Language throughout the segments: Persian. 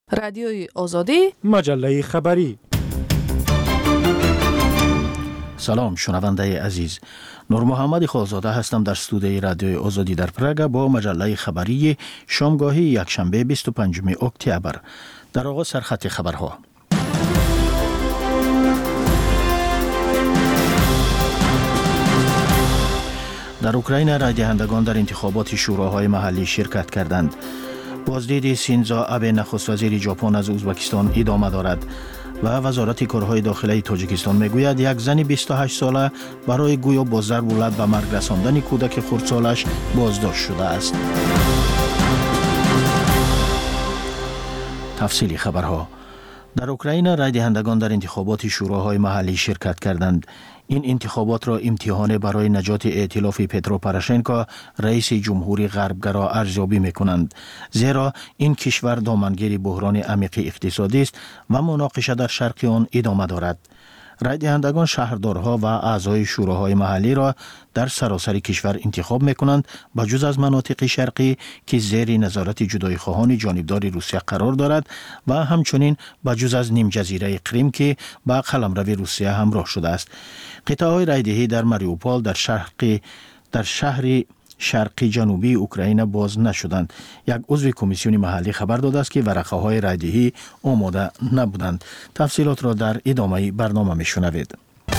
رادیوی آزادی، مجله خبری. سلام شنونده عزیز، نور محمد خالزاده هستم در استودیوی رادیوی آزادی در پراگ با مجله خبری شامگاهی یکشنبه 25 اکتبر. در آغاز سرخط خبرها. در اوکراین رای دهندگان در انتخابات شوراهای محلی شرکت کردند. بازدید شینزو آبه نخست وزیر ژاپن از ازبکستان ادامه دارد و وزارت کارهای داخلی تاجیکستان میگوید یک زن 28 ساله برای گویا با ضرب و لط به مرگ رساندن کودک خردسالش بازداشت شده است. تفصیل خبرها. در اوکراین رای دهندگان در انتخابات شوراهای محلی شرکت کردند. این انتخابات را امتحان برای نجات ائتلاف پترو پروشنکو رئیس جمهوری غربگرا ارزیابی می‌کنند، زیرا این کشور دامنگیر بحران عمیق اقتصادی است و مناقشه در شرق آن ادامه دارد. رای دهندگان شهردارها و اعضای شوراهای محلی را در سراسر کشور انتخاب می‌کنند، بجز از مناطق شرقی که زیر نظارت جدایی‌خواهان جانبدار روسیه قرار دارد و همچنین بجز از نیم جزیره کریم که با قلمرو روسیه همراه شده است. قطعه‌های رایدهی در ماریوپول در شهر شرقی جنوبی اوکراین باز نشدند. یک عضو کمیسیون محلی خبر داده است که ورقه‌های رایدهی آماده نبودند. تفصیلات را در ادامه برنامه میشنوید.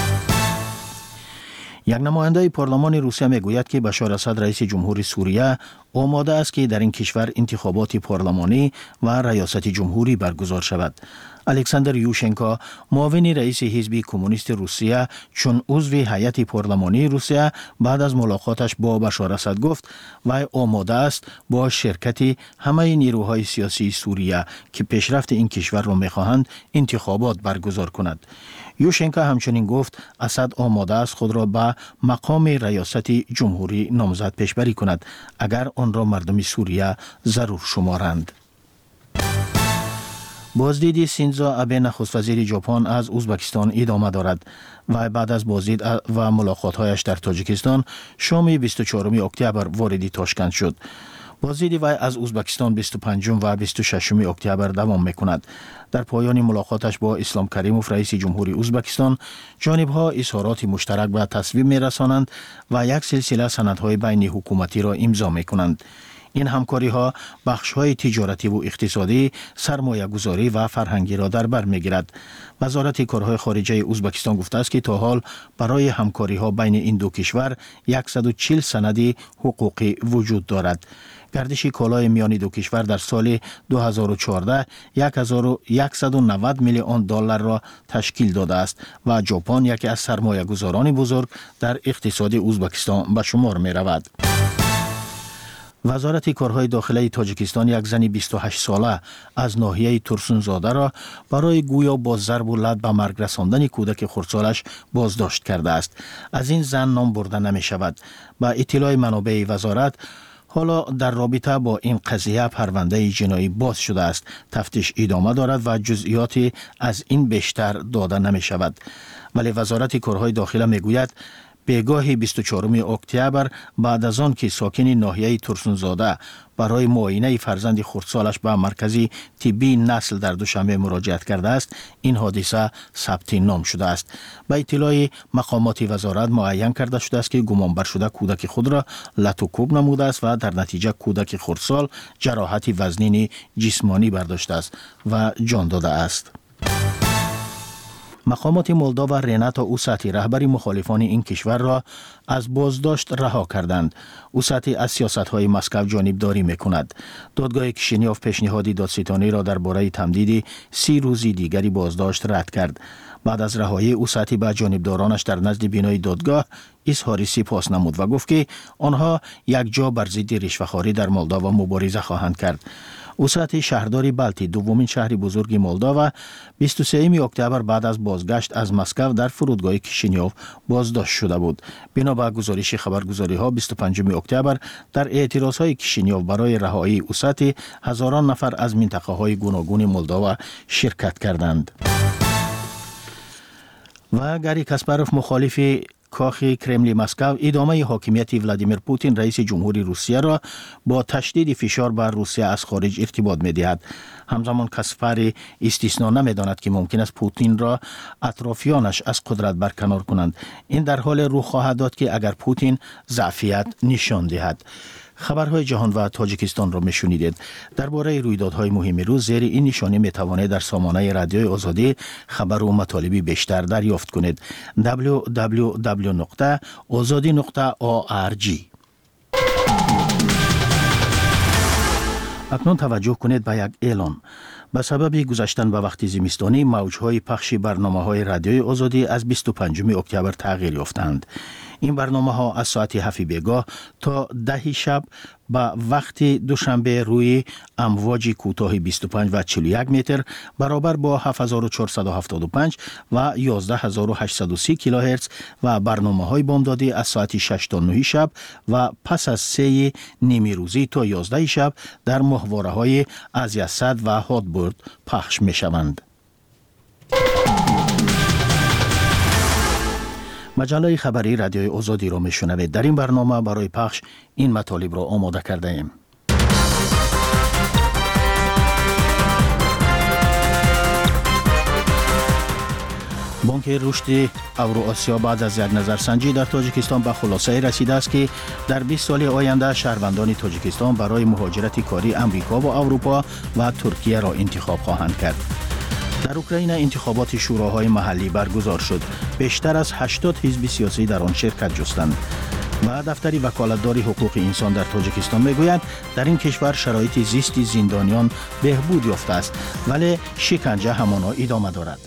یک نماینده پارلمان روسیه میگوید که بشار اسد رئیس جمهوری سوریه آماده است که در این کشور انتخابات پارلمانی و ریاست جمهوری برگزار شود. الکساندر یوشنکو، معاون رئیس حزب کمونیست روسیه، چون عضو هیئت پارلمانی روسیه بعد از ملاقاتش با بشار اسد گفت و آماده است با شرکت همه نیروهای سیاسی سوریه که پیشرفت این کشور را می‌خواهند انتخابات برگزار کند. یوشنکو همچنین گفت اسد آماده است خود را به مقام ریاست جمهوری نامزد پیشبری کند اگر آن را مردم سوریه ضرور شمارند. بازدید شینزو آبه نخست وزیر ژاپن از ازبکستان ادامه دارد و بعد از بازدید و ملاقات‌هایش در تاجیکستان شام 24 اکتبر وارد تاشکند شد. بازدید وی از ازبکستان 25 و 26 اکتبر دوام می‌کند. در پایان ملاقاتش با اسلام کریموف رئیس جمهوری ازبکستان، جانب‌ها اظهارات مشترک به تصویب می‌رسانند و یک سلسله سندهای بین حکومتی را امضا می‌کنند. این همکاری‌ها بخش‌های تجارتی و اقتصادی، سرمایه‌گذاری و فرهنگی را در بر می‌گیرد. وزارت کارهای خارجه ازبکستان گفته است که تا حال برای همکاری‌ها بین این دو کشور 140 سند حقوقی وجود دارد. گردش کالای میان دو کشور در سال 2014 1190 میلیون دلار را تشکیل داده است و ژاپن یکی از سرمایه‌گذاران بزرگ در اقتصاد ازبکستان به شمار می‌رود. وزارت کارهای داخلی تاجیکستان یک زن 28 ساله از ناحیه ترسونزاده را برای گویا با ضرب و لط به مرگ رساندن کودک خردسالش بازداشت کرده است. از این زن نام برده نمی شود. با اطلاع منابع وزارت، حالا در رابطه با این قضیه پرونده جنایی باز شده است. تفتیش ادامه دارد و جزئیاتی از این بیشتر داده نمی شود. ولی وزارت کارهای داخلی می گوید بیگاه 24 اکتبر بعد از آن که ساکن ناحیه ترسونزاده برای معاینه فرزند خردسالش به مرکز طبی نسل در دوشنبه مراجعت کرده است، این حادثه ثبت نام شده است. به اطلاع مقامات وزارت معین کرده شده است که گمانبر شده کودک خود را لط و کوب نموده است و در نتیجه کودک خردسال جراحت وزنین جسمانی برداشته است و جان داده است. مقامات مولداوا و ریناتا اوساتی رهبر مخالفان این کشور را از بازداشت رها کردند. اوساتی از سیاست‌های مسکو جانبداری می‌کند. دادگاه کشینیوف پیشنهاد دادستانی را درباره تمدید 30 روز دیگری بازداشت رد کرد. بعد از رهایی اوساتی به جانبدارانش در نزد بینای دادگاه اظهار سپاس نمود و گفت که آنها یک جا بر ضد رشوه‌خواری در مولداوا مبارزه خواهند کرد. اوساتی شهردار بالتی، دومین شهر بزرگ مولداوا، 23 اکتبر بعد از بازگشت از مسکو در فرودگاه کشینیوف بازداشت شده بود. بنا به گزارش خبرگزاری‌ها 25 اکتبر در اعتراض‌های کشینیوف برای رهایی اوساتی هزاران نفر از منطقه‌های گوناگون مولداوا شرکت کردند. و گاری کاسپاروف مخالف کاخ کرملی مسکو ادامه حاکمیت ولادیمیر پوتین رئیس جمهوری روسیه را با تشدید فشار بر روسیه از خارج ارتباط می‌دهد. همزمان کسفر استثنا نمی‌داند که ممکن است پوتین را اطرافیانش از قدرت برکنار کنند. این در حال رخ خواهد داد که اگر پوتین ضعفیت نشان دهد. خبرهای جهان و تاجیکستان را میشنیدید. درباره رویدادهای مهم روز زیر این نشانی میتوانید در سامانه رادیوی آزادی خبر و مطالبی بیشتر دریافت کنید. www.azadi.org. اکنون توجه کنید به یک اعلان. به سبب گذشتن به وقت زمستانی موجهای پخش برنامه‌های رادیوی آزادی از 25 اکتبر تغییر یافتند. این برنامه‌ها از ساعت 7 بیگاه تا 10 شب به وقت دوشنبه روی امواج کوتاه 25 و 41 متر برابر با 7475 و 11830 کیلوهرتز و برنامه‌های بامدادی از ساعت 6 تا 9 شب و پس از 3 نیمه روزی تا 11 شب در ماهواره‌های از 100 و هادبورد پخش می‌شوند. مجله خبری رادیوی آزادی را میشنوید. در این برنامه برای پخش این مطالب را آماده کرده ایم. بانک رشد اوراسیا بعد از یک نظرسنجی در تاجیکستان به خلاصه رسیده است که در 20 سال آینده شهروندان تاجیکستان برای مهاجرت کاری امریکا و اروپا و ترکیه را انتخاب خواهند کرد. در اوکراین انتخابات شوراهای محلی برگزار شد. بیشتر از 80 حزب سیاسی در آن شرکت جستند. و دفتر وکالتدار حقوق انسان در تاجیکستان میگوید در این کشور شرایط زیست زندانیان بهبود یافته است ولی شکنجه همانا ادامه دارد.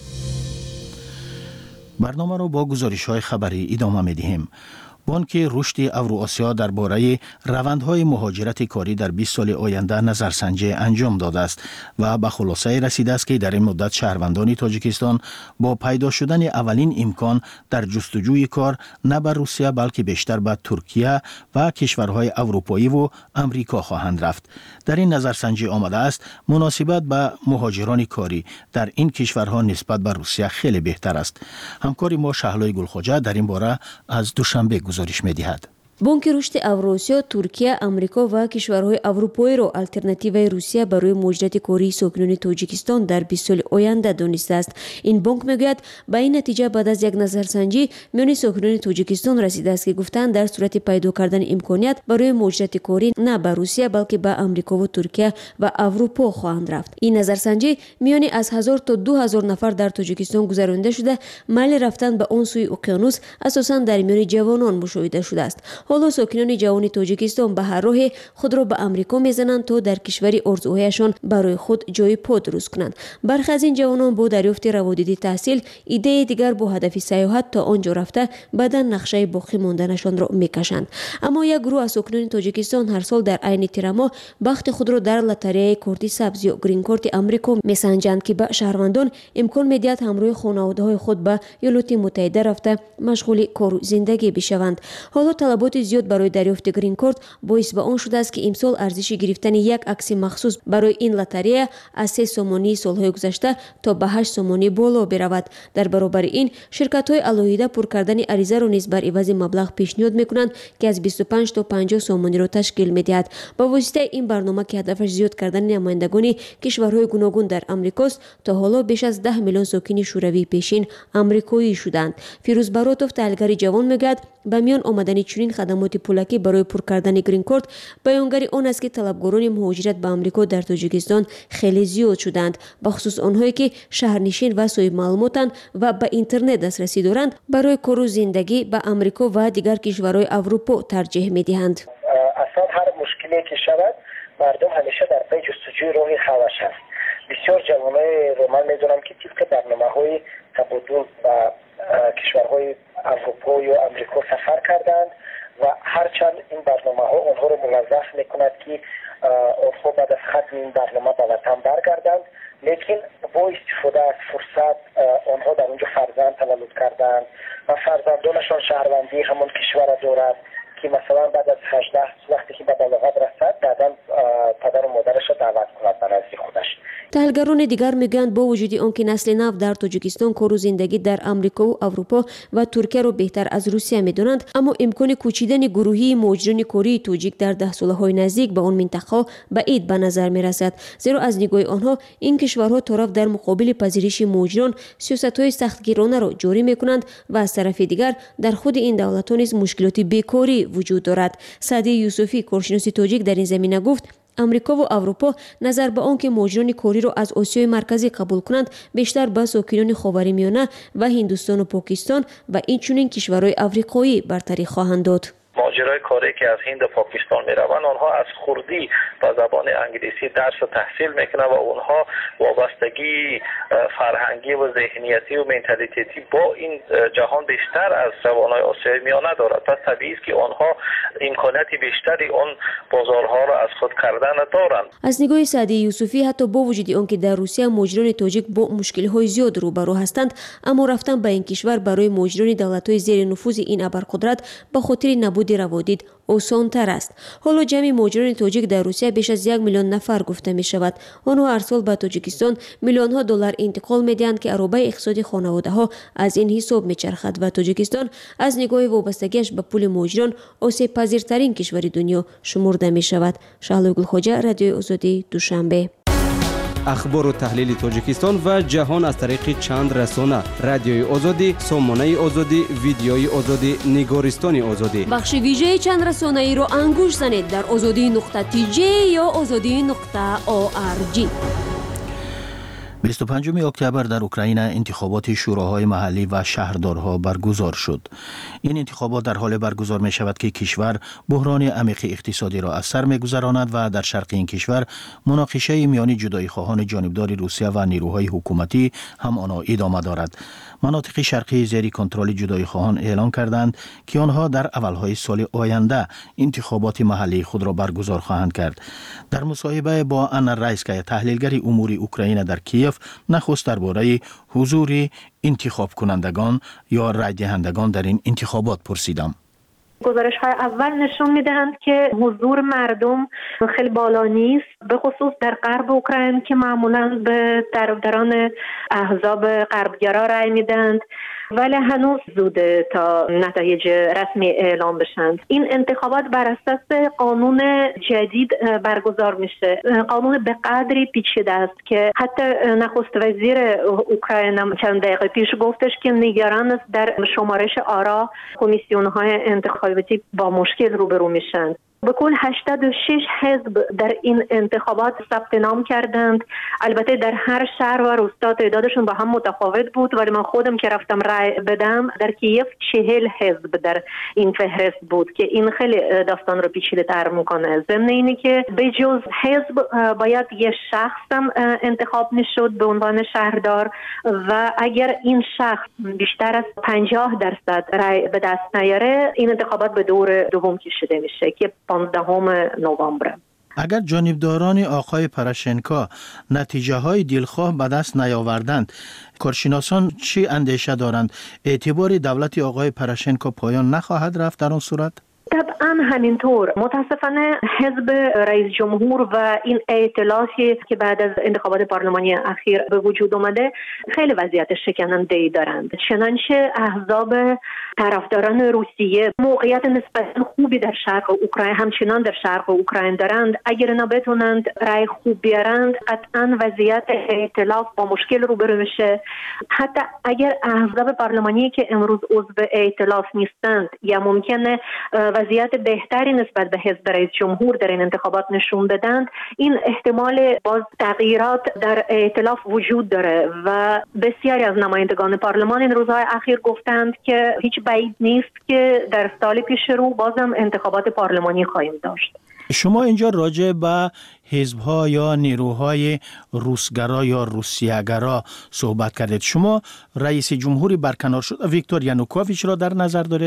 برنامه را با گزارش‌های خبری ادامه می‌دهیم. بانک رشد اوراسیا درباره روندهای مهاجرت کاری در 20 سال آینده نظرسنجی انجام داده است و به خلاصه رسیده است که در این مدت شهروندان تاجیکستان با پیدا شدن اولین امکان در جستجوی کار نه به روسیه بلکه بیشتر به ترکیه و کشورهای اروپایی و امریکا خواهند رفت. در این نظرسنجی آمده است مناسبت به مهاجران کاری در این کشورها نسبت به روسیه خیلی بهتر است. همکار ما شهلای گلخواجه در این باره از دوشنبه گزارش می‌دهد. بانک رشد اوراسیا ترکیه، امریکا و کشورهای اروپایی را آلترناتیوی روسیه برای مهاجرت کاری ساکنان تاجیکستان در 20 سال آینده دانسته است. این بانک میگوید به این نتیجه بعد از یک نظرسنجی میان ساکنان تاجیکستان رسیده است که گفتند در صورت پیدا کردن امکانیت برای مهاجرت کاری نه به روسیه بلکه به امریکا و ترکیه و اروپا خواهند رفت. این نظرسنجی میان از 1000 تا 2000 نفر در تاجیکستان گذرانده شده. میل رفتن به آن سوی اقیانوس اساساً در میان جوانان مشاهده شده است. حالا ساکنان جوان تاجیکستان به هر راه خود را به امریکا میزنند تا در کشوری آرزوهایشان برای خود جای پا درست کنند. برخی از این جوانان با دریافت روادید تحصیل ایده دیگر با هدف سیاحت تا آنجا رفته بعدا نقشه باقی ماندنشان را میکشند. اما یک گروه از ساکنان تاجیکستان هر سال در عین تیر ماه بخت خود را در لاتاری کارت سبز یا گرین کارت امریکا میسنجند که به شهروندان امکان میدهد همراه خانواده‌های خود به ایالات متحده رفته مشغول کار و زندگی بشوند. حالا طلبات زیاد برای دریافت گرین کارت باعث به آن شده است که امسال ارزش گرفتن یک عکس مخصوص برای این لاتاری از 3 سومانی سالهای گذشته تا به 8 سومانی بالا برود. در برابر این شرکت‌های علاهیده پر کردن عریضه را نیز بر عوض مبلغ پیشنهاد می‌کنند که از 25 تا 50 سومانی را تشکیل می‌دهد. با واسطه این برنامه که هدفش زیاد کردن نمایندگان کشورهای گوناگون در امریکاست تا حالا بیش از 10 میلیون ساکن شوروی پیشین امریکایی شدند. فیروز براتوف تحلیلگر جوان میگوید به میان آمدن چنین خدمات پولکی برای پر کردن گرین کارت بیانگر آن است که طلبگاران مهاجرت به امریکا در تاجیکستان خیلی زیاد شدند، بخصوص آنهایی که شهرنشین و صاحب معلوماتند و به اینترنت دسترسی دارند برای کار و زندگی به امریکا و دیگر کشورهای اروپا ترجیح می‌دهند. اصلا هر مشکلی که شود مردم همیشه در پی جستجوی راه خلاص است. بسیار جوانای رو من می‌دونم که طبق برنامه‌های تبادل و کشورهای اروپا یا امریکا سفر کردند و هرچند این برنامه‌ها آنها را موظف می‌کند که آنها بعد از ختم این برنامه به وطن برگردند، لیکن با استفاده از فرصت آنها در اونجا فرزند تولد کردند و فرزندانشان شهروندی همون کشور دارد که مثلا بعد از 18 وقتی که به بلاغت رسد بعداً پدر و مادرش را دعوت کند به نزد خودش. تحلیلگران دیگر میگویند با وجود آنکه نسل نو در تاجیکستان کار و زندگی در آمریکا و اروپا و ترکیه را بهتر از روسیه میدانند، اما امکان کوچیدن گروهی مهاجران کره تاجیک در 10 سالهای نزدیک به آن منطقه بعید به نظر میرسد، زیرا از نگاه آنها این کشورها طرف در مقابل پذیرش مهاجران سیاست‌های سختگیرانه را جاری میکنند و از طرف دیگر در خود این دولت‌ها نیز مشکلات بیکاری وجود دارد. سعدی یوسفی، کارشناس تاجیک، در این زمینه گفت امریکا و اروپا نظر به آنکه مهاجران کره را از آسیای مرکزی قبول کنند بیشتر به ساکنان خاورمیانه و هندوستان و پاکستان و اینچنین کشورهای افریقایی برتری خواهند داد. مهاجرای کره که از هند و پاکستان میروند آنها از خردی با زبان انگلیسی درس و تحصیل میکنند و اونها وابستگی فرهنگی و ذهنیتی و منتالیتی با این جهان بیشتر از زبانهای آسیای میانه دارد. پس طبیعی است که آنها امکانات بیشتری اون بازارها را از خود کردن دارند. از نگاه سعدی یوسفی حتی با وجود آنکه در روسیه مهاجران تاجیک با مشکل‌های زیاد روبرو هستند، اما رفتن به این کشور برای مهاجران دولت‌های زیر نفوذ این ابرقدرت به خاطر نبود روادید آسان تر است. حالا جمعی مهاجران تاجیک در روسیه بیش از 1 میلیون نفر گفته می شود. آنها هر سال به تاجیکستان میلیون ها دلار انتقال می دهند که عرابه اقتصادی خانواده ها از این حساب می چرخد و تاجیکستان از نگاه وابستگیش به پول مهاجران آسیب پذیرترین کشور دنیا شمرده می شود. شهلا گلخوجه، رادیوی آزادی، دوشنبه. اخبار و تحلیل تاجیکستان و جهان از طریق چند رسانه: رادیوی آزادی، سامانه آزادی، ویدیوی آزادی، نگارستان آزادی. بخش ویژه چند رسانه ای رو انگوش زنید در azadi.tj یا azadi.org. 25 اکتبر در اوکراین انتخابات شوراهای محلی و شهردارها برگزار شد. این انتخابات در حال برگزار می شود که کشور بحران عمیق اقتصادی را از سر می گذراند و در شرق این کشور مناقشه میان جدایی خواهان جانبدار روسیه و نیروهای حکومتی همانا ادامه دارد. مناطق شرقی زیر کنترل جدایی خواهان اعلام کردند که آنها در اولهای سال آینده انتخابات محلی خود را برگزار خواهند کرد. در مصاحبه با انا رایسکا، تحلیلگر امور اوکراین در کیف، نخست درباره حضور انتخاب کنندگان یا رای دهندگان در این انتخابات پرسیدم. گزارش‌های اول نشون می‌دهند که حضور مردم خیلی بالا نیست، به خصوص در غرب اوکراین که معمولاً به طرفداران احزاب غربگرا رای میدند، ولی هنوز زوده تا نتایج رسمی اعلام بشند. این انتخابات بر اساس قانون جدید برگزار میشه. قانون به قدری پیچیده است که حتی نخست وزیر اوکراین چند دقیقه پیش گفتش که نگران است در شمارش آرا کمیسیون‌های انتخاباتی با مشکل روبرو میشن. به کل 86 حزب در این انتخابات ثبت نام کردند. البته در هر شهر و روستا تعدادشون با هم متفاوت بود، ولی من خودم که رفتم رای بدم در کیف 40 حزب در این فهرست بود که این خیلی داستان رو پیچیده تر میکنه. ضمن اینه که به جز حزب باید یه شخص هم انتخاب میشد به عنوان شهردار و اگر این شخص بیشتر از 50% رای به دست نیاره این انتخابات به دور دوم کشیده میشه که 15 نوامبر. اگر جانبداران آقای پروشنکو نتیجه های دلخواه به دست نیاوردند، کارشناسان چی اندیشه دارند؟ اعتبار دولت آقای پروشنکو پایان نخواهد رفت در آن صورت؟ طبعا همینطور. متاسفانه حزب رئیس جمهور و این ائتلافی که بعد از انتخابات پارلمانی اخیر به وجود اومده خیلی وضعیت شکننده‌ای دارند. چنانچه احزاب طرفداران روسیه موقعیت نسبتاً خوبی در شرق اوکراین، همچنان در شرق اوکراین دارند. اگر اینا بتونند رأی خوب بیارند قطعا وضعیت ائتلاف با مشکل روبرو میشه. حتی اگر احزاب پارلمانی که امروز عضو ائتلاف نیستند یا ممکنه وضعیت بهتری نسبت به حزب رئیس جمهور در این انتخابات نشون بدند، این احتمال باز تغییرات در ائتلاف وجود داره و بسیاری از نمایندگان پارلمان این روزهای اخیر گفتند که هیچ بعید نیست که در سال پیش رو بازم انتخابات پارلمانی خواهیم داشت. شما اینجا راجع به حزب‌ها یا نیروهای روسگرا یا روسیه‌گرا صحبت کردید. شما رئیس جمهوری برکنار شد ویکتور یانوکوویچ را در نظر دارید؟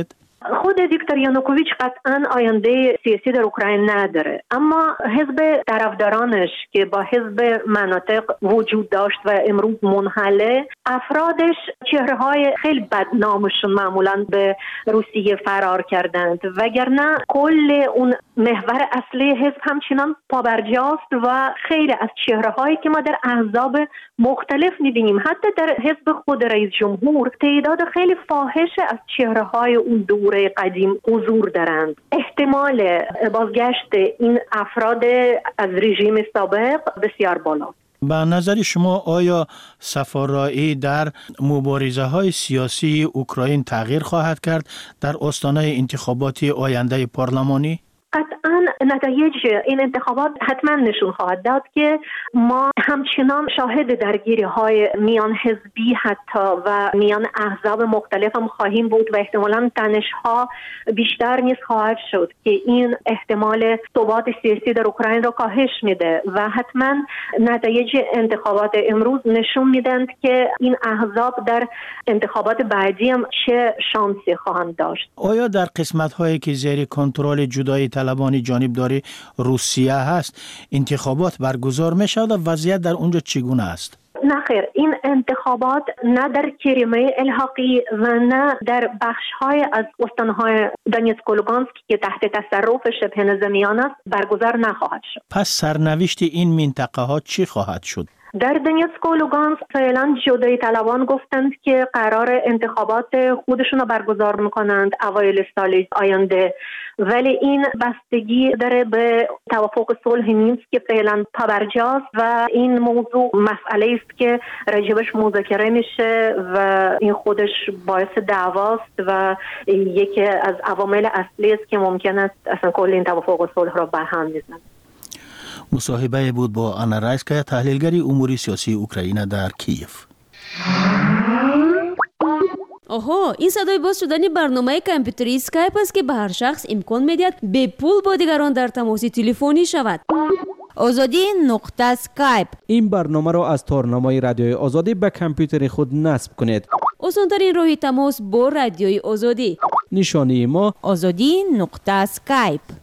خود ویکتور یانوکوویچ قطعا آینده سیاسی در اوکراین نداره، اما حزب طرفدارانش که با حزب مناطق وجود داشت و امروز منحله، افرادش چهره‌های خیلی بدنامشون معمولا به روسیه فرار کردند، وگرنه کل اون محور اصلی حزب همچنان پابرجاست و خیلی از چهره‌هایی که ما در احزاب مختلف می‌بینیم، حتی در حزب خود رئیس جمهور تعداد خیلی فاحش از چهره‌های اون دوره قدیم حضور دارند. احتمال بازگشت این افراد از رژیم سابق بسیار بالا. به نظر شما آیا صفارایی در مبارزه‌های سیاسی اوکراین تغییر خواهد کرد در آستانه انتخابات آینده پارلمانی؟ قطعا نتایج این انتخابات حتما نشون خواهد داد که ما همچنان شاهد درگیری‌های میان حزبی حتی و میان احزاب مختلف هم خواهیم بود و احتمالاً تنش‌ها بیشتر نیز خواهد شد که این احتمال ثبات سیاسی در اوکراین را کاهش میده و حتما نتایج انتخابات امروز نشون میدن که این احزاب در انتخابات بعدی هم چه شانسی خواهند داشت. آیا در قسمت‌هایی که زیر کنترل جدایی طلبانی جانبداری روسیه هست انتخابات برگزار می شود و وضعیت در اونجا چگونه است؟ نه خیر، این انتخابات نه در کریمه الحاقی و نه در بخش‌های از استان‌های دونیتسک و لوگانسک که تحت تصرف شبه نظامیان است برگزار نخواهد شد. پس سرنوشت این منطقه ها چی خواهد شد؟ در دونیتسک و لوگانسک فعلا جدایی طلبان گفتند که قرار انتخابات خودشون رو برگزار میکنند اوایل سال آینده، ولی این بستگی داره به توافق صلح مینسک که فعلا پابرجاست و این موضوع مسئله است که راجبش مذاکره میشه و این خودش باعث دعواست و یکی از عوامل اصلی است که ممکن است اصلا کل این توافق صلح رو به هم بزنه. مصاحبه بود با آنا رایسکا، تحلیلگری امور سیاسی اوکراین در کیف. این صدای باز شدن برنامه کامپیوتری اسکایپ است که به هر شخص امکان میدهد به پول با دیگران در تماس تلفنی شود. azadi.skype این برنامه را از تارنمای رادیوی آزادی به کامپیوتر خود نصب کنید. آسان‌ترین راه تماس با رادیوی آزادی. نشانی ما azadi.skype.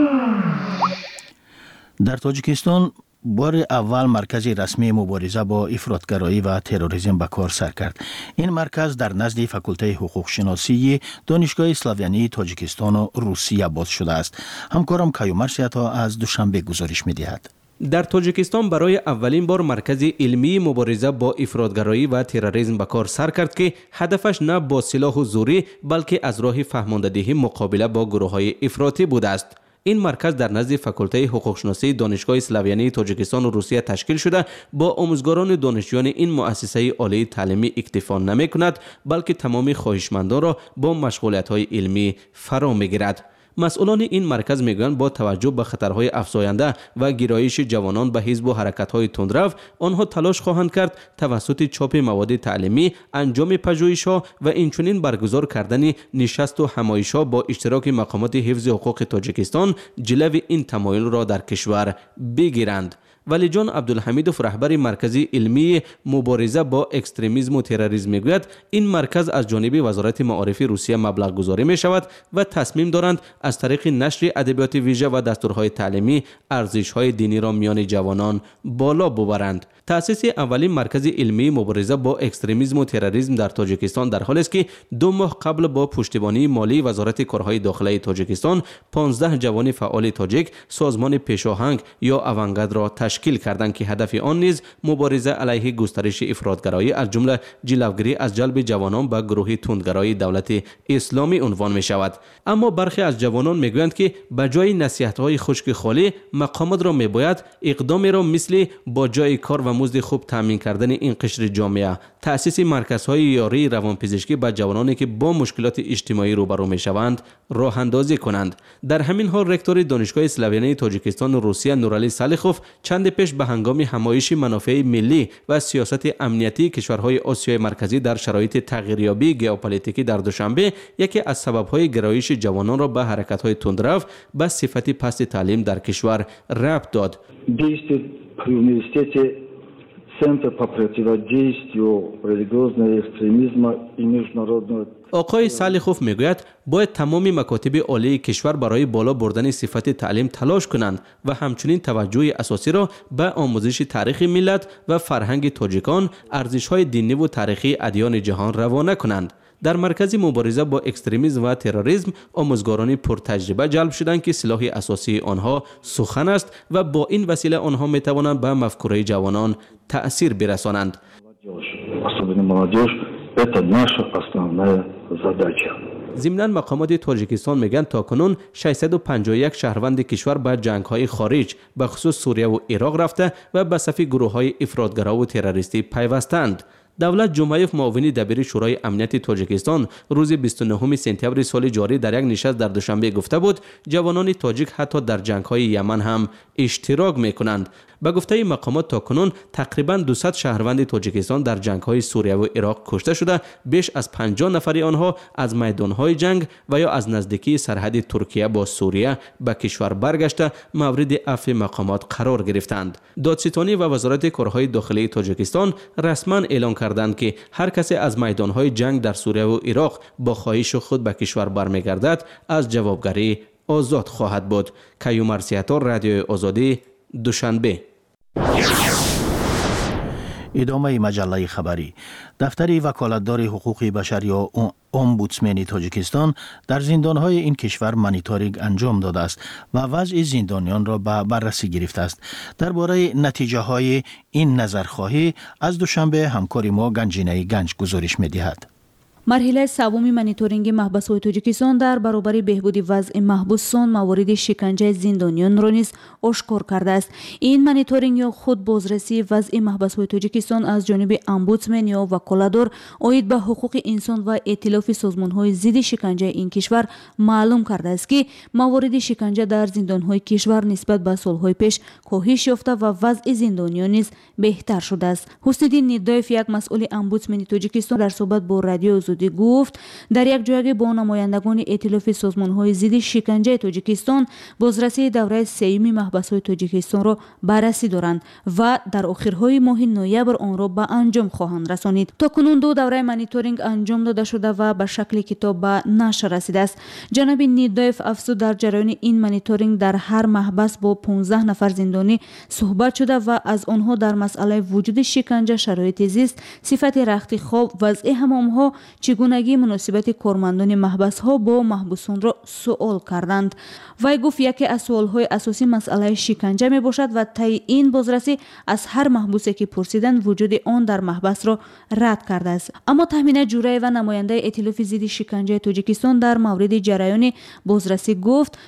در تاجیکستان بار اول مرکز رسمی مبارزه با افراطگرایی و تروریسم به کار سر کرد. این مرکز در نزد فاکولته حقوق شناسی دانشگاه اسلاویانی تاجیکستان و روسیه باز شده است. همکارم کیومرسیتا از دوشنبه گزارش می‌دهد. در تاجیکستان برای اولین بار مرکز علمی مبارزه با افراطگرایی و تروریسم به کار سر کرد که هدفش نه با سلاح و زوری بلکه از راه فهماندهی مقابله با گروه‌های افراطی بوده است. این مرکز در نزد فاکولته حقوق شناسی دانشگاه اسلاویانی تاجیکستان و روسیه تشکیل شده با آموزگاران دانشجویان این مؤسسه عالی تعلیمی اکتفا نمی‌کند بلکه تمام خواهشمندان را با مشغولیت‌های علمی فرا می‌گیرد. مسئولان این مرکز میگویند با توجه به خطرهای افزاینده و گرایش جوانان به حزب و حرکت‌های تندرو آنها تلاش خواهند کرد توسط چاپ مواد تعلیمی، انجام پژوهش‌ها و اینچنین برگزار کردن نشست و همایش‌ها با اشتراک مقامات حفظ حقوق تاجیکستان جلوی این تمایل را در کشور بگیرند. ولی جان عبدالحمیدوف رهبر مرکز علمی مبارزه با اکستریمیسم و تروریسم میگوید این مرکز از جانب وزارت معارف روسیه مبلغ گذاری می شود و تصمیم دارند از طریق نشر ادبیات ویژه و دستورهای تعلیمی ارزش‌های دینی را میان جوانان بالا ببرند. تأسیس اولین مرکز علمی مبارزه با اکستریمیسم و تروریسم در تاجیکستان در حالی است که 2 ماه قبل با پشتیبانی مالی وزارت کارهای داخلی تاجیکستان 15 جوان فعال تاجیک سازمان پیشاهنگ یا اوانگارد را تشکیل کردند که هدف آن نیز مبارزه علیه گسترش افراطگرایی از جمله جلوگیری از جلب جوانان به گروه تندگرای دولت اسلامی عنوان می شود. اما برخی از جوانان میگویند که به جای نصیحت‌های خشک خالی مقامات را میباید اقدامی را مثل با جای کار و مزد خوب تامین کردن این قشر جامعه، تأسیس مرکزهای یاری روانپزشکی به جوانانی که با مشکلات اجتماعی روبرو میشوند راه اندازی کنند. در همین حال رکتور دانشگاه اسلاویانی تاجیکستان و روسیه نورعلی صالحوف چند پیش به هنگام همایش منافع ملی و سیاست امنیتی کشورهای آسیای مرکزی در شرایط تغییریابی ژئوپلیتیکی در دوشنبه یکی از سبب‌های گرایش جوانان را به حرکت‌های تندرو به صفت پست تعلیم در کشور ربط داد. Центр по противодействию религиозного экстремизма и международного. آقای سالیخوف میگوید باید تمامی مکاتب عالی کشور برای بالا بردن صفت تعلیم تلاش کنند و همچنین توجه اساسی را به آموزش تاریخ ملت و فرهنگ تاجیکان، ارزش‌های دینی و تاریخی ادیان جهان روانه کنند. در مرکز مبارزه با اکستریمیسم و تروریسم آموزگاران پرتجربه جلب شدند که سلاح اساسی آنها سخن است و با این وسیله آنها می توانند به مفکوره جوانان تأثیر برسانند. ضمناً مقامات تاجیکستان میگن تاکنون 651 شهروند کشور به جنگ‌های خارج به خصوص سوریه و عراق رفته و به صف گروه‌های افراطگرا و تروریستی پیوستند. دولت جمعیف معاونی دبیر شورای امنیت تاجیکستان روز 29 سپتامبر سال جاری در یک نشست در دوشنبه گفته بود جوانان تاجیک حتی در جنگ‌های یمن هم اشتراک می‌کنند. به گفته مقامات تاکنون تقریباً 200 شهروند تاجیکستان در جنگ‌های سوریه و عراق کشته شده، بیش از 50 نفر آنها از میدان‌های جنگ و یا از نزدیکی سرحد ترکیه با سوریه به کشور برگشته مورد عفو مقامات قرار گرفتند. دادستانی و وزارت کارهای داخلی تاجیکستان رسما اعلام کردند که هر کسی از میدان‌های جنگ در سوریه و عراق با خواهش خود به کشور برمیگردد از جوابگری آزاد خواهد بود. کیومر سیاتور، رادیو آزادی، دوشنبه. ادامه مجله خبری. دفتر وکالتدار حقوق بشر یا امبودسمن تاجیکستان در زندانهای این کشور مانیتورینگ انجام داده است و وضع زندانیان را به بررسی گرفته است. درباره نتیجه های این نظرخواهی از دوشنبه همکار ما گنجینه گنج گزارش می‌دهد. مرحله سوم مانیتورینگ محبس‌های تاجیکستان در برابر بهبود وضع محبوسان موارد شکنجه زندانیان را نیز آشکار کرده است. این مانیتورینگ یا خود بازرسی وضع محبس‌های تاجیکستان از جانب امبودسمن یا وکالتدار عاید به حقوق انسان و ائتلاف سازمان‌های ضد شکنجه این کشور معلوم کرده است که موارد شکنجه در زندان‌های کشور نسبت به سال‌های پیش کاهش یافته و وضع زندانیان نیز بهتر شده است. حسن‌الدین ندایف، یک مسئول امبودسمن تاجیکستان، در صحبت با رادیو گفت در یک جایگه با نمایندگان ائتلاف سازمان‌های ضد شکنجه تاجیکستان بازرسی دوره سوم محبس‌های تاجیکستان را بررسی دارند و در آخرهای ماه نوامبر آن را به انجام خواهند رسانید. تاکنون 2 دوره مانیتورینگ انجام داده شده و به شکل کتاب به نشر رسیده است. جناب ندایف افزود در جریان این مانیتورینگ در هر محبس با 15 نفر زندانی صحبت شده و از آنها در مسئله وجود شکنجه، شرایط زیست، صفت رخت خواب، وضع حمام‌ها، چگونگی مناسبت کارمندان محبس ها با محبوسان را سوال کردند. وی گفت یکی از سوال‌های اساسی مسئله شکنجه می باشد و طی این بازرسی از هر محبوسی که پرسیدند وجود آن در محبس را رد کرده است. اما تهمینه جورای و نماینده ائتلاف ضد شکنجه تاجیکستان در مورد جریان بازرسی گفت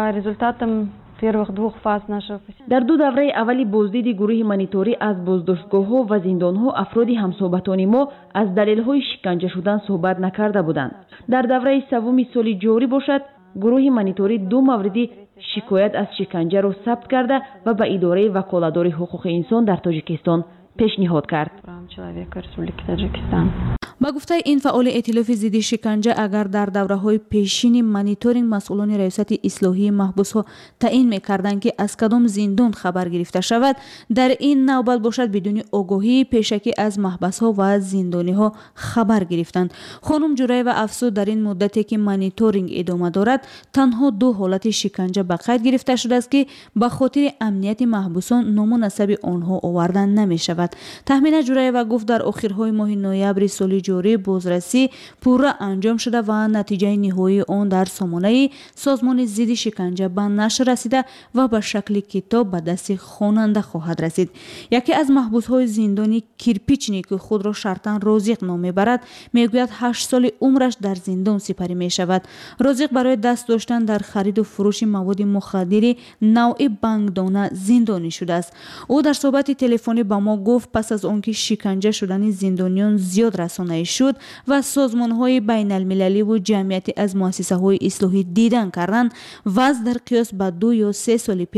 در 2 دوره اولی بازدید گروه مانیتوری از بازداشتگاه‌ها و زندان‌ها افرادی همصحبتان ما از دلایل شکنجه شدن صحبت نکرده بودند. در دوره سوم سال جاری باشد گروه مانیتوری 2 موردی شکایت از شکنجه را ثبت کرده و به اداره وکالتدار حقوق انسان در تاجیکستان پیشنهاد کرد. با گفته این فعال ائتلاف ضد شکنجه اگر در دوره‌های پیشین مانیتورینگ مسئولان ریاست اصلاحی محبوس‌ها تعیین می‌کردند که از کدام زندان خبر گرفته شود، در این نوبت باشد بدون آگاهی پیشکی از محبس‌ها و زندانی‌ها خبر گرفتند. خانم جورای و افسود در این مدتی که مانیتورینگ ادامه دارد تنها 2 حالت شکنجه به قید گرفته شده است که به خاطر امنیت محبوسان نام و نسب آنها آوردن نمی‌شود. تهمینه جورای و گفت در آخرهای ماه نوامبر سال جاری بازرسی پورا انجام شده و نتیجه نهایی آن در سامانه سازمان ضد شکنجه به نشر رسیده و به شکل کتاب به دست خواننده خواهد رسید. یکی از محبوس‌های زندانی کیرپیچنی که خود را شرطاً رازق نام میبرد میگوید 8 سال عمرش در زندان سپری می شود. رازق برای دست داشتن در خرید و فروش مواد مخدر نوع بانگدانه زندانی شده است. او در صحبت تلفنی با ما گفت پس از آنکه شکنجه شدن زندانیان زیاد رسانه‌ای شد و سازمان‌های بین المللی و جمعیتی از مؤسسه‌های اصلاحی دیدن کردند، وضع در قیاس به 2 یا 3 سال پیش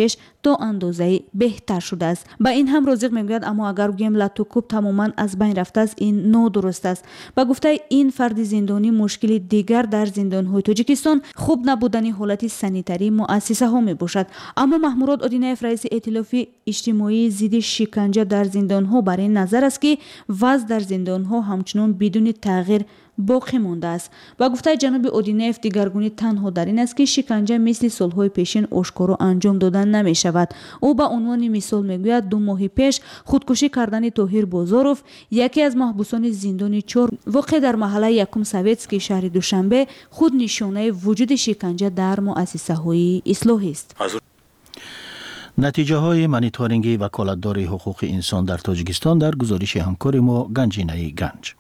تا اندازه بهتر شده است. با این هم رازق میگوید اما اگر گیم لاتوکوب تماما از بین رفته است این نادرست است. با گفته این فرد زندانی مشکل دیگر در زندان‌های تاجیکستان خوب نبودن حالت سانیتری مؤسسه ها می باشد. اما محمود آدینایف رئیس ائتلاف اجتماعی ضد شکنجه در زندان‌ها بر این نظر است که وضع در زندان‌ها همچنان بدون تغییر باقی مانده است. با گفته جناب اودینایف دیگرگونی تنها در این است که شکنجه مثل سالهای پیشین آشکارا انجام دادن نمی شود. او به عنوان مثال میگوید 2 ماه پیش خودکشی کردن طاهر بازاروف یکی از محبوسان زندان 4 واقع در محله یکم سویتسکی شهر دوشنبه خود نشانه وجود شکنجه در مؤسسه های اصلاحی است. نتیجه های مانیتورینگ وکالتدار حقوق انسان در تاجیکستان در گزارش همکار ما گنجینه گنج.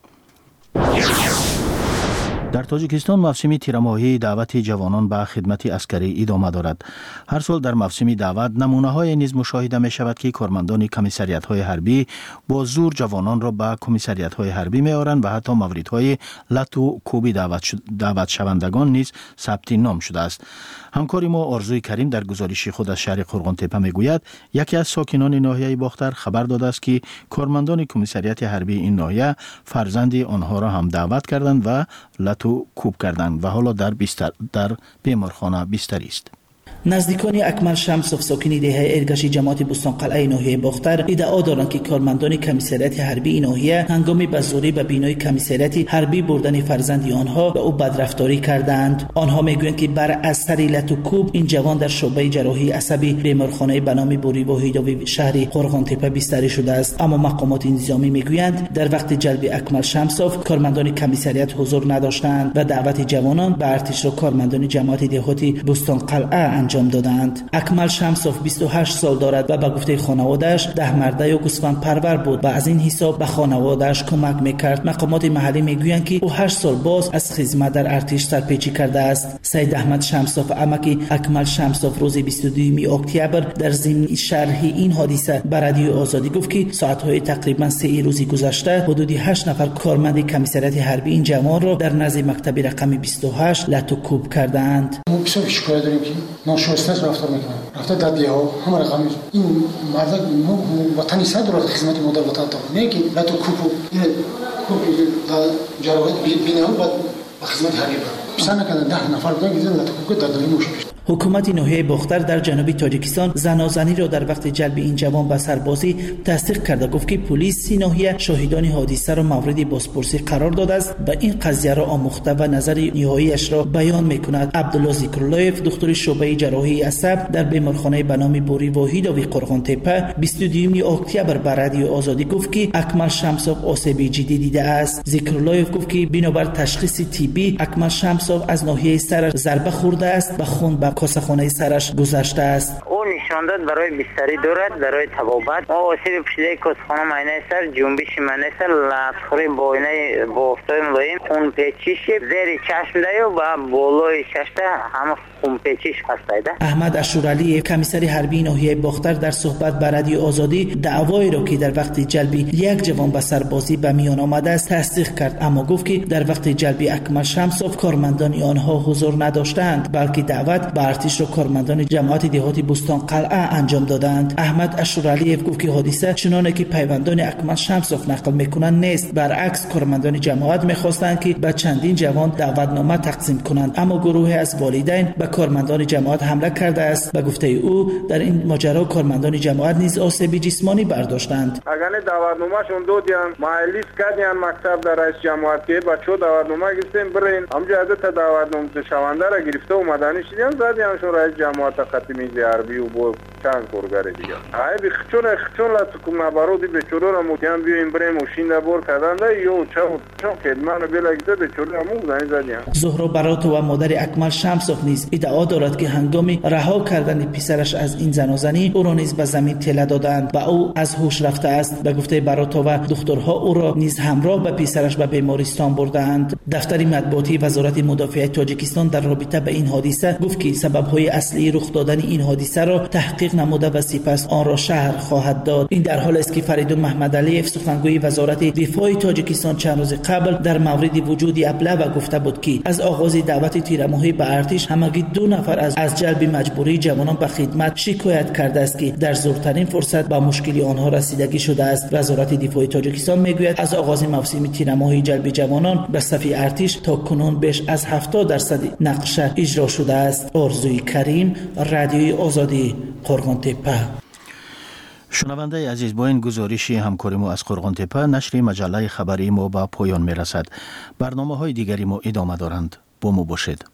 در تاجیکستان موسم تیرماهی دعوت جوانان به خدمت عسکری ادامه دارد. هر سال در موسم دعوت نمونه های نیز مشاهده می شود که کارمندان کمیسریت های حربی با زور جوانان را به کمیسریت های حربی می آورند و حتی مورد های لتو کوبی دعوت شوندگان نیز ثبت نام شده است. همکار ما آرزوی کریم در گزارش خود از شهر قرغان تپه می گوید یکی از ساکنان ناحیه باختر خبر داده است که کارمندان کمیسریت حربی این ناحیه فرزند آنها را هم دعوت کردند و لتو کوب کردند و حالا در بیمارخانه بستری است. نزدیکان اکمل شمسوف ساکنی دهه ارگشی جماعت بوستان قلعه ناحیه باختر ادعا دارند که کارمندان کمیسریت حربی ناحیه هنگام به زوری به بینای کمیسریت حربی بردن فرزندی آنها به او بدرفتاری کردند. آنها میگویند که بر اثر لتوکوب این جوان در شعبه جراحی عصبی بیمارخانه به نام بوری واحدوی شهر قرغان تپه بستری شده است. اما مقامات انتظامی میگویند در وقت جلب اکمل شمسوف کارمندان کمیسریت حضور نداشتند و دعوت جوانان به ارتش را کارمندان جماعت دهاتی بوستان قلعه انجام دادند. اکمل شمسوف 28 سال دارد و به گفته خانواده‌اش 10 مرده و گوسفند پرور بود و از این حساب به خانواده‌اش کمک میکرد. مقامات محلی میگویند که او 8 سال باز از خدمت در ارتش سرپیچی کرده است. سید احمد شمسوف عمک اکمل شمسوف روز 22 اکتبر در ضمن شرح این حادثه به رادیو آزادی گفت که ساعت‌های تقریبا 3 روزی گذشته حدود 8 نفر کارمند کمیسریت حربی این جوان را در نزد مکتب رقم 28 لتوکوب کردند. بسیار شکایت داریم که ناشایسته رفتار میکنن. رفته در دیها همه رقم این مرد وطنی صد رو خدمت مادر وطن داد. نه که لتوکوب جراحت بینه و خدمت حربی بود. پسر نکردن 10 نفر بودن که لتوکوب در داری موش پیش. حکومت ناحیه باختر در جنوب تاجیکستان زنازنی را در وقت جلب این جوان به سربازی تصدیق کرده گفت که پلیس ناحیه شاهدان حادثه را مورد بازپرسی قرار داده است و این قضیه را آموخته و نظر نهاییش را بیان میکند. عبدالله ذکراللهیف دکتر شعبه جراحی عصب در بیمارخانه به نام بوری واحدوی قرغان تپه 22 اکتبر به رادیو آزادی گفت که اکمل شمسوف آسیب جدی دیده است. ذکراللهیف گفت که بنابر تشخیص طبی اکمل شمسوف از ناحیه سر ضربه خورده است و خون به کاسه‌خانه سرش گذشته است. او نشان داد برای بستری دارد برای تبابت. ما آسیب پشیده کاسه‌خانه معاینه سر جنبش معاینه سر لطخوری بوینه بافتای ملایم خون پیچیش زیر چشم دایو و بالای چشم همه خون پیچیش هست. احمد اشورعلی کمیسر حربی ناحیه باختر در صحبت با رادیو آزادی دعوایی را که در وقت جلب یک جوان به سربازی به میان آمده است تصدیق کرد، اما گفت که در وقت جلب اکمل شمسوف کارمندان آنها حضور نداشتند بلکه دعوت به ارتش را کارمندان جماعت دهاتی بوستان قلعه انجام دادند. احمد اشورعلی گفت که حادثه چنانه که پیوندان اکمل شمسوف نقل میکنند نیست، برعکس کارمندان جماعت میخواستند که به چندین جوان دعوتنامه تقسیم کنند، اما گروهی از والدین به کارمندان جماعت حمله کرده است. به گفته او در این ماجرا کارمندان جماعت نیز آسیب جسمانی برداشتند. اگر دعوتنامه‌شون دادن مالیس کردن مکتب در رئیس جماعت که بچه‌ها دعوتنامه گرفتن برین همجا از دعوتنامه شونده را گرفته و مدنی شدن زدیانشون رئیس جماعت خاتمی حربی و با چند کارگر دیگه های بخچون لاتوکوب نبرودی به چورو را متیان بیایم بریم ماشین بر کردن یو چون کدمان بلگیده به چورو مو زنی زدیان. زهرا برات و مادر اکمل شمسوف نیز ادعا دارد که هنگام رها کردن پسرش از این زنازنی او را نیز به زمین تله دادند و او از هوش رفته است. به گفته برات و دخترها او را نیز همراه به پسرش به بیمارستان بردند. دفتر مطبوعاتی وزارت مدافعت تاجیکستان در رابطه به این حادثه گفت که سبب‌های اصلی رخ دادن این حادثه را تحقیق تحقیق نموده و سپس آن را شهر خواهد داد. این در حالی است که فریدون محمدعلیف سخنگوی وزارت دفاع تاجیکستان چند روز قبل در مورد وجود ابله گفته بود که از آغاز دعوت تیرماهی به ارتش همگی 2 نفر از جلب مجبوری جوانان به خدمت شکایت کرده است که در زورترین فرصت با مشکلی آنها رسیدگی شده است. وزارت دفاع تاجیکستان میگوید از آغاز موسم تیرماهی جلب جوانان به صف ارتش تا کنون بیش از 70% نقشه اجرا شده است. آرزوی کریم، رادیوی آزادی، قرغن‌تپه. شنونده عزیز، با این گزارش همکاری ما از قرغن‌تپه نشر مجله خبری ما به پایان میرسد. برنامه‌های دیگری ما ادامه دارند. با ما باشید.